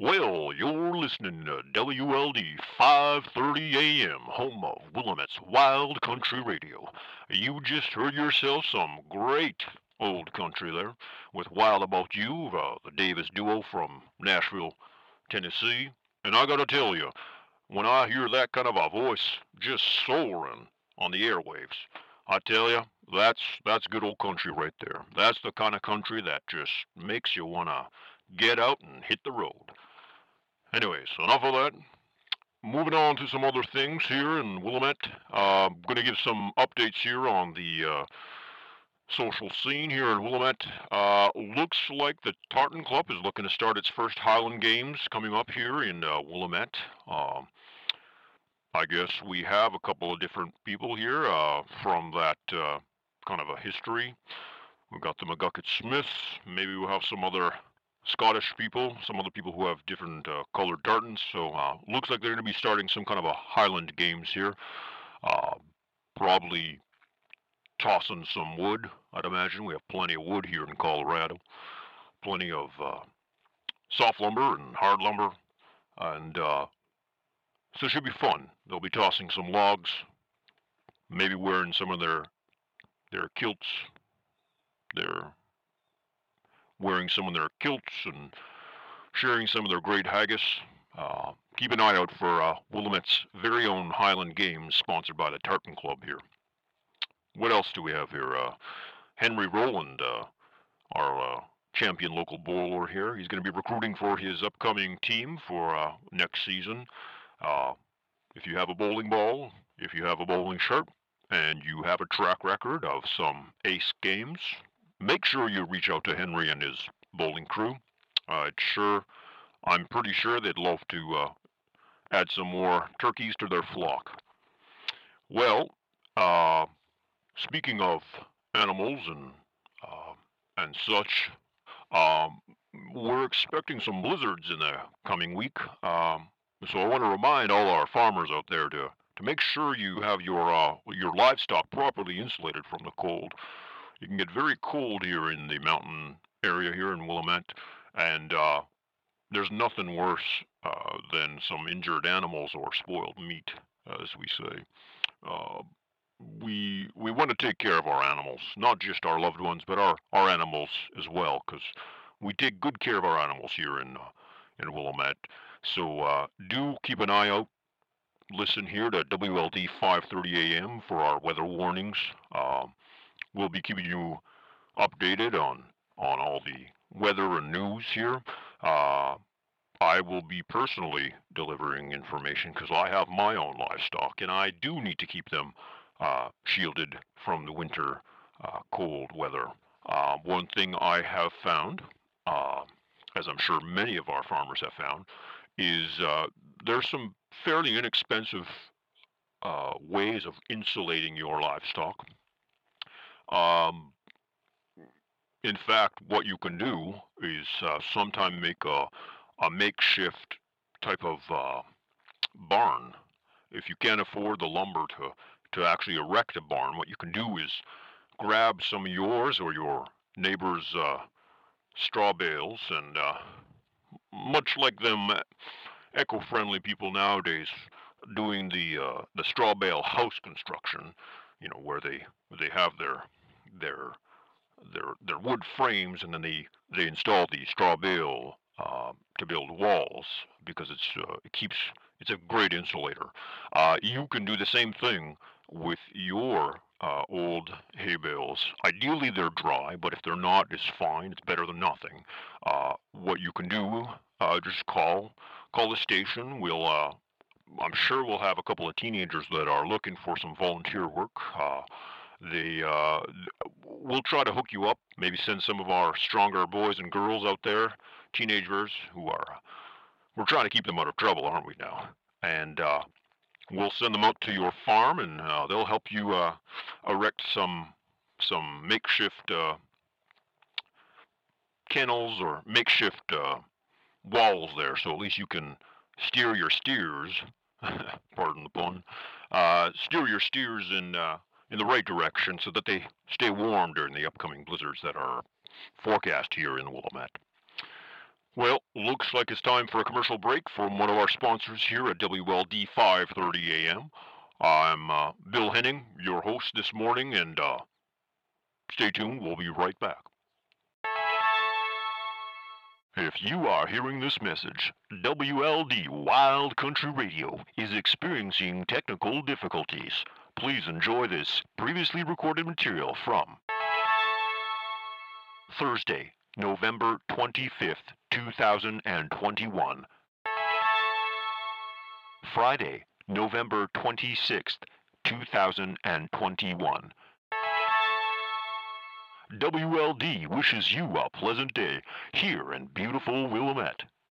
Well, you're listening to WLD 530 AM, home of Willamette's Wild Country Radio. You just heard yourself some great old country there with Wild About You, the Davis duo from Nashville, Tennessee. And I gotta tell you, when I hear that kind of a voice just soaring on the airwaves, I tell you, that's good old country right there. That's the kind of country that just makes you wanna get out and hit the road. Anyways, enough of that. Moving on to some other things here in Willamette. I'm going to give some updates here on the social scene here in Willamette. Looks like the Tartan Club is looking to start its first Highland Games coming up here in Willamette. I guess we have a couple of different people here from that kind of a history. We've got the McGucket Smiths. Maybe we'll have some other Scottish people, some other people who have different colored tartans. So looks like they're going to be starting some kind of a Highland Games here. Uh, Probably tossing some wood. I'd imagine we have plenty of wood here in Colorado. Plenty of soft lumber and hard lumber, and so it should be fun. They'll be tossing some logs, maybe wearing some of their kilts. They're wearing some of their kilts and sharing some of their great haggis. Keep an eye out for Willamette's very own Highland Games, sponsored by the Tartan Club here. What else do we have here? Henry Rowland, our champion local bowler here. He's going to be recruiting for his upcoming team for next season. Uh, if you have a bowling ball, if you have a bowling shirt, and you have a track record of some ace games, make sure you reach out to Henry and his bowling crew. I'm pretty sure they'd love to add some more turkeys to their flock. Well, uh, speaking of animals uh, and such, um, we're expecting some blizzards in the coming week. So I want to remind all our farmers out there to make sure you have your livestock properly insulated from the cold. It can get very cold here in the mountain area here in Willamette, and there's nothing worse than some injured animals or spoiled meat, as we say. Uh, we want to take care of our animals, not just our loved ones, but our animals as well, because we take good care of our animals here in Willamette. So do keep an eye out. Listen here to WLD 5:30 a.m. for our weather warnings. We'll be keeping you updated on all the weather and news here. Uh, I will be personally delivering information because I have my own livestock and I do need to keep them shielded from the winter cold weather. One thing I have found, uh, as I'm sure many of our farmers have found, is there's some fairly inexpensive ways of insulating your livestock. Um, in fact, what you can do is sometime make a makeshift type of barn. If you can't afford the lumber to actually erect a barn, what you can do is grab some of yours or your neighbor's straw bales and much like them eco-friendly people nowadays doing the straw bale house construction, where they have their their wood frames and then they install the straw bale to build walls because it's a great insulator. You can do the same thing with your old hay bales. Ideally, they're dry, but if they're not, it's fine. It's better than nothing. What you can do, just call the station. I'm sure we'll have a couple of teenagers that are looking for some volunteer work. They We'll try to hook you up. Maybe send some of our stronger boys and girls out there, teenagers who are. We're trying to keep them out of trouble, aren't we now? And we'll send them out to your farm, and they'll help you erect some makeshift kennels or makeshift walls there, so at least you can steer your steers. Pardon the pun. Steer your steers in the right direction so that they stay warm during the upcoming blizzards that are forecast here in Willamette. Well, looks like it's time for a commercial break from one of our sponsors here at WLD 530 AM. I'm Bill Henning, your host this morning, and stay tuned. We'll be right back. If you are hearing this message, WLD Wild Country Radio is experiencing technical difficulties. Please enjoy this previously recorded material from Thursday, November 25th, 2021. Friday, November 26th, 2021. WLD wishes you a pleasant day here in beautiful Willamette.